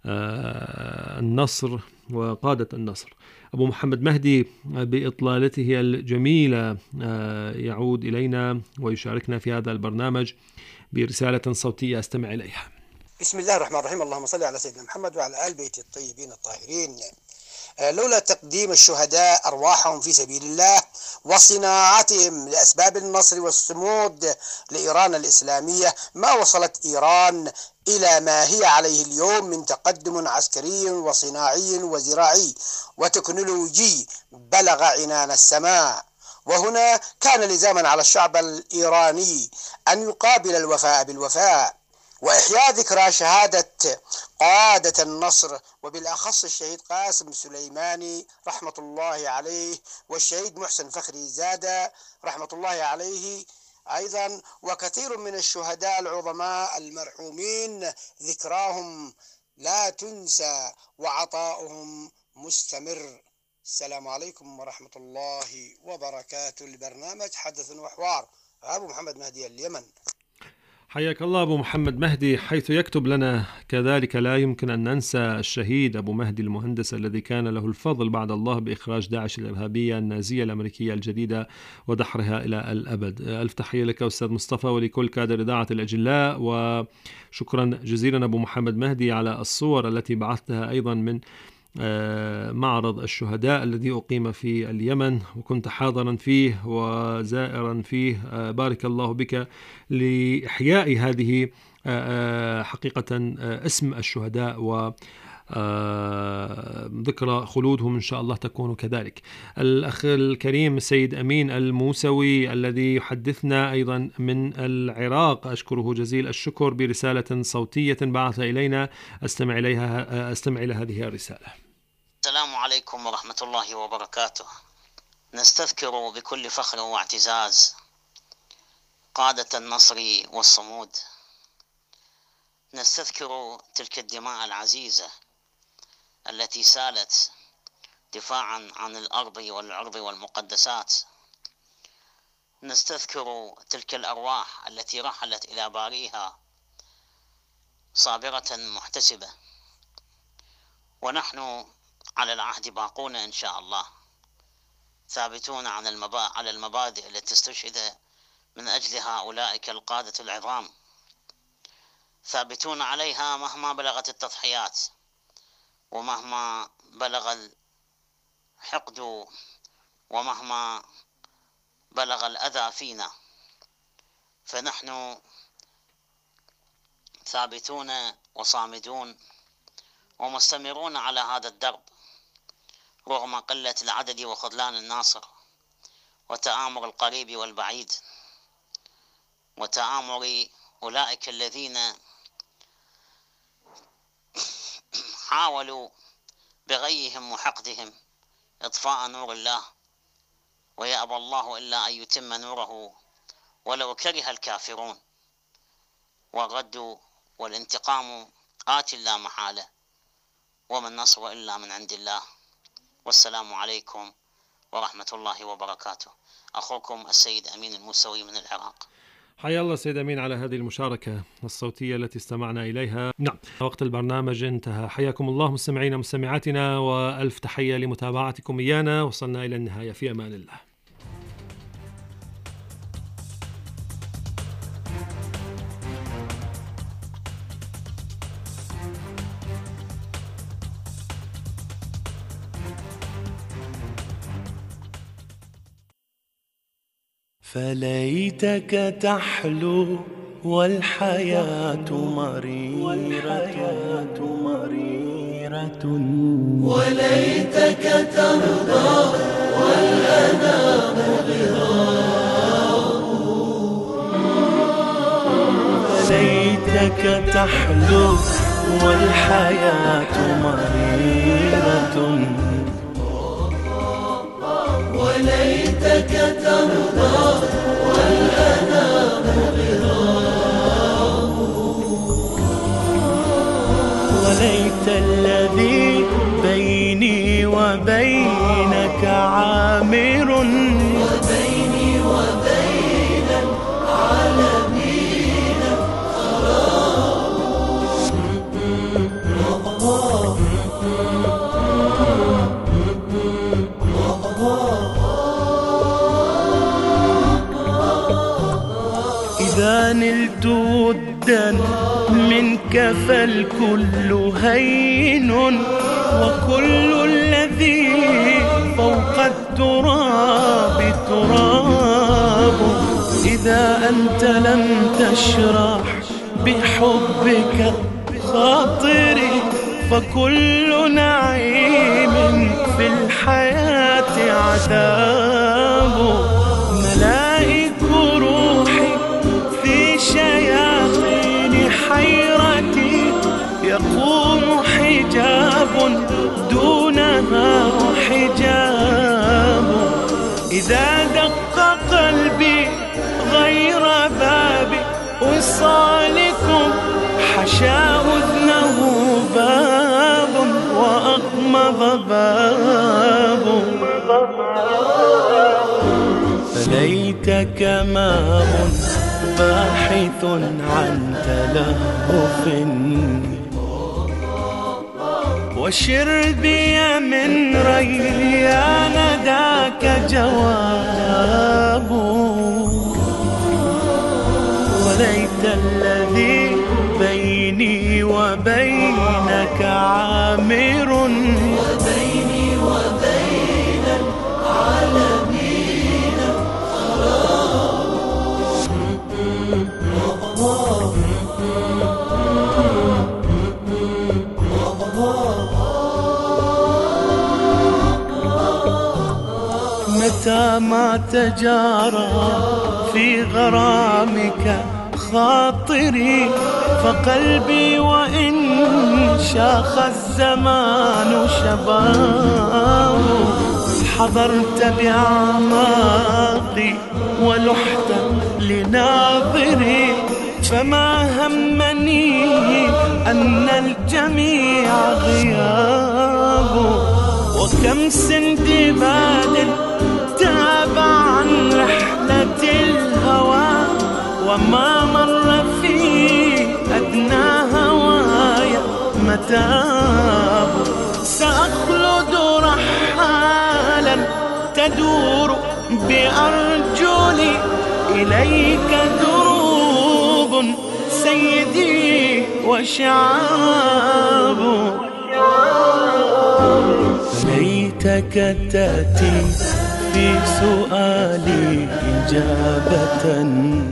النصر وقادة النصر. أبو محمد مهدي بإطلالته الجميلة يعود إلينا ويشاركنا في هذا البرنامج برسالة صوتية أستمع إليها. بسم الله الرحمن الرحيم. اللهم صل على سيدنا محمد وعلى آل بيته الطيبين الطاهرين. لولا تقديم الشهداء أرواحهم في سبيل الله وصناعتهم لأسباب النصر والصمود لإيران الإسلامية ما وصلت إيران إلى ما هي عليه اليوم من تقدم عسكري وصناعي وزراعي وتكنولوجي بلغ عنان السماء. وهنا كان لزاما على الشعب الإيراني أن يقابل الوفاء بالوفاء وإحياء ذكرى شهادة قادة النصر، وبالأخص الشهيد قاسم سليماني رحمة الله عليه والشهيد محسن فخري زادة رحمة الله عليه أيضا، وكثير من الشهداء العظماء المرحومين ذكراهم لا تنسى وعطاؤهم مستمر. السلام عليكم ورحمة الله وبركاته. البرنامج حدث وحوار، أبو محمد مهدي اليمن. حياك الله أبو محمد مهدي، حيث يكتب لنا كذلك: لا يمكن أن ننسى الشهيد أبو مهدي المهندس الذي كان له الفضل بعد الله بإخراج داعش الإرهابية النازية الأمريكية الجديدة ودحرها إلى الأبد. ألف تحية لك أستاذ مصطفى ولكل كادر إذاعة الأجلاء، وشكرا جزيلا أبو محمد مهدي على الصور التي بعثتها أيضا من معرض الشهداء الذي أقيم في اليمن، وكنت حاضرا فيه وزائرا فيه. بارك الله بك لإحياء هذه حقيقة اسم الشهداء و ذكرى خلودهم إن شاء الله تكون كذلك. الأخ الكريم السيد أمين الموسوي الذي يحدثنا أيضا من العراق، أشكره جزيل الشكر برسالة صوتية بعث إلينا، أستمع إليها أستمع إلى هذه الرسالة. السلام عليكم ورحمة الله وبركاته. نستذكر بكل فخر واعتزاز قادة النصر والصمود، نستذكر تلك الدماء العزيزة التي سالت دفاعا عن الأرض والعرض والمقدسات، نستذكر تلك الأرواح التي رحلت إلى باريها صابرة محتسبة، ونحن على العهد باقون إن شاء الله، ثابتون عن المبا... على المبادئ التي استشهد من أجلها أولئك القادة العظام، ثابتون عليها مهما بلغت التضحيات ومهما بلغ الحقد ومهما بلغ الأذى فينا، فنحن ثابتون وصامدون ومستمرون على هذا الدرب رغم قلة العدد وخذلان الناصر وتآمر القريب والبعيد وتآمر أولئك الذين حاولوا بغيهم وحقدهم إطفاء نور الله، ويأبى الله إلا أن يتم نوره ولو كره الكافرون، والرد والانتقام آت لا محالة، وما النصر إلا من عند الله. والسلام عليكم ورحمة الله وبركاته. أخوكم السيد أمين الموسوي من العراق. حيا الله سيد أمين على هذه المشاركة الصوتية التي استمعنا إليها. نعم، وقت البرنامج انتهى. حياكم الله مستمعينا مستمعاتنا، وألف تحية لمتابعتكم إيانا. وصلنا إلى النهاية، في أمان الله. فليتك تحلو والحياة مريرة مريرة وليتك ترضى والأنام غراب فليتك تحلو والحياة مريرة وليتك ترضى والأنام غراب وليت الذي بيني وبينك عامر وبيني وبين العالمين إذا نلت ودا منك فالكل هين وكل الذي فوق التراب تراب إذا أنت لم تشرح بحبك خاطري فكل نعيم في الحياة عذاب ملائك روحي في شياطين حيرتي يقوم حجاب دونها حجاب إذا دق قلبي غير باب وصالكم حشا أذنه باب وأغمض باب فليتك ماء باحث عن تلهف وشربي من ريان ذاك جواب وليت الذي بيني وبينك عامر وبيني وبين العالمين متى ما تجارى في غرامك خاطري فقلبي وإن شاخ الزمان شباب حضرت بأعماقي ولحت لناظري فما همني أن الجميع غياب وكم سندباد تاب عن رحلة الهوى وما مر في أدنى هوايا متاب سأخلد رحالا تدور بأرجلي إليك دروب سيدي وشعاب ليتك تأتي في سؤالي إجابة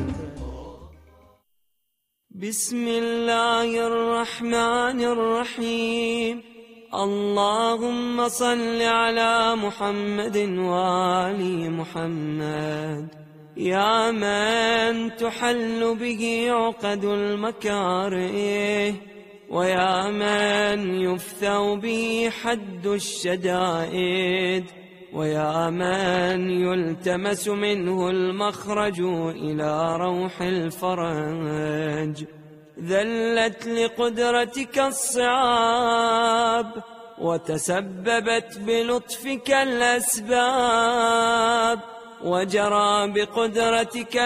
بسم الله الرحمن الرحيم اللهم صل على محمد وآل محمد يا من تحل به عقد المكاره ويا من يفثو به حد الشدائد ويا من يلتمس منه المخرج إلى روح الفرج ذلت لقدرتك الصعاب وتسببت بلطفك الأسباب وجرى بقدرتك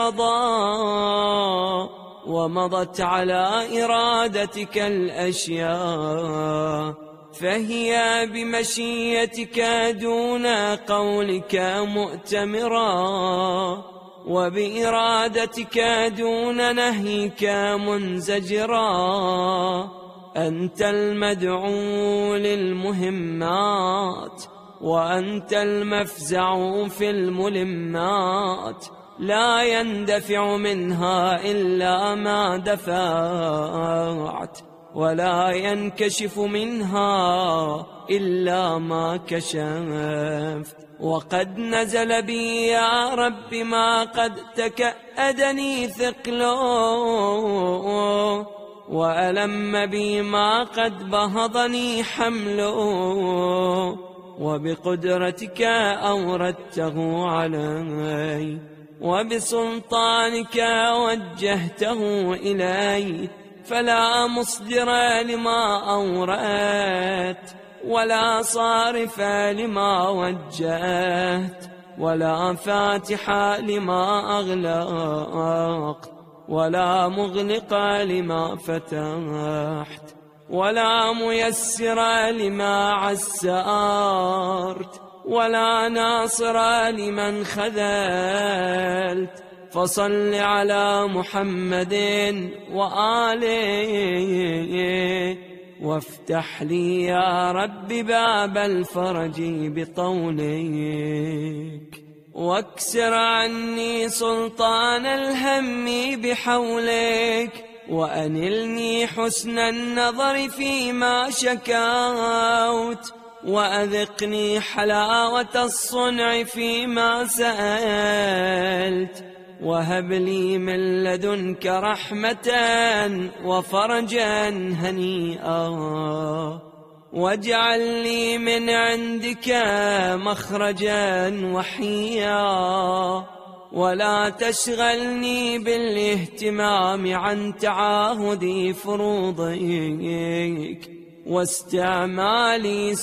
القضاء ومضت على إرادتك الأشياء فهي بمشيتك دون قولك مؤتمرا وبإرادتك دون نهيك منزجرا أنت المدعو للمهمات وأنت المفزع في الملمات لا يندفع منها إلا ما دفعت، ولا ينكشف منها إلا ما كشفت. وقد نزل بي يا رب ما قد تكأدني ثقله، وألم بي ما قد بهضني حمله، وبقدرتك أوردته علي، وبسلطانك وجهته إلي، فلا مصدر لما أوردت، ولا صارف لما وجهت، ولا فاتح لما أغلقت، ولا مغلق لما فتحت، ولا ميسر لما عسرت، ولا ناصر لمن خذلت. فصل على محمد وآله، وافتح لي يا رب باب الفرج بطولك، واكسر عني سلطان الهم بحولك، وأنلني حسن النظر فيما شكوت، وأذقني حلاوة الصنع فيما سألت، وهب لي من لدنك رحمة وفرجا هنيئا، واجعل لي من عندك مخرجا وحيا، ولا تشغلني بالاهتمام عن تعاهد فروضك واستعمال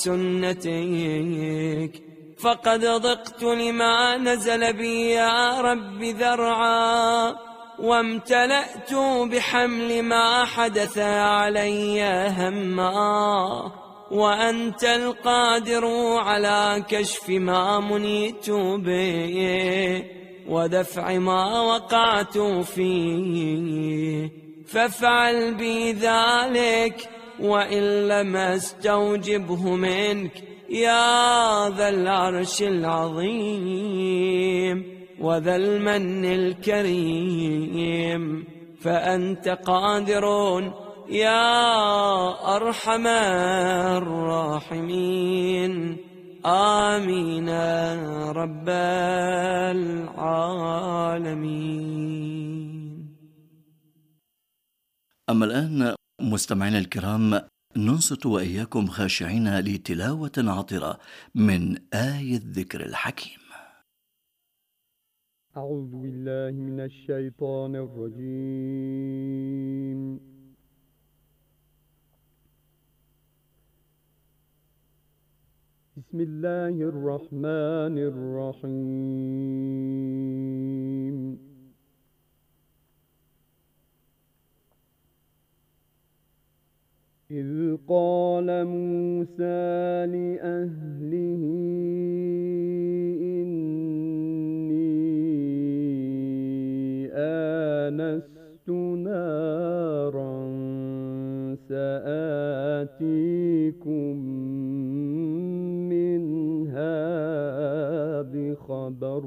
سنتك، فقد ضقت لما نزل بي يا رب ذرعا، وامتلأت بحمل ما حدث علي هما، وأنت القادر على كشف ما منيت به، ودفع ما وقعت فيه، فافعل بي ذلك، وإن لم استوجبه منك يا ذا العرش العظيم وذا المن الكريم، فأنت قادر يا أرحم الراحمين. آمين رب العالمين. أما الآن مستمعينا الكرام، ننصت وإياكم خاشعين لتلاوة عطرة من آية الذكر الحكيم. أعوذ بالله من الشيطان الرجيم. بسم الله الرحمن الرحيم. إذ قال موسى لأهله إني آنست نارا سآتيكم منها بخبر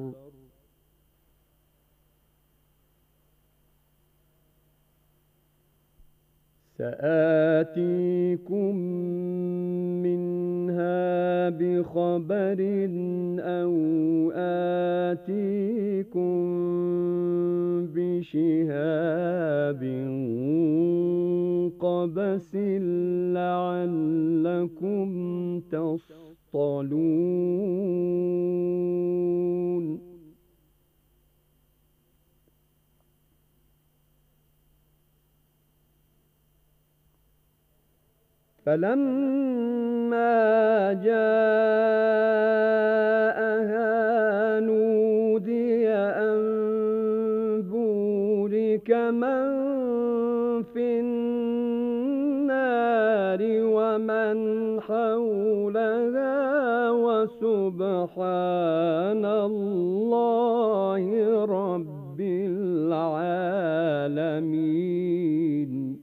سآتيكم منها بخبر أو آتيكم بشهاب قبس لعلكم تصطلون. فلما جاءها نودي أن بورك من في النار ومن حولها وسبحان الله رب العالمين.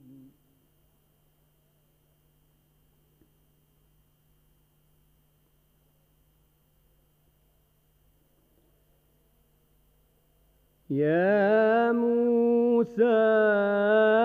يا موسى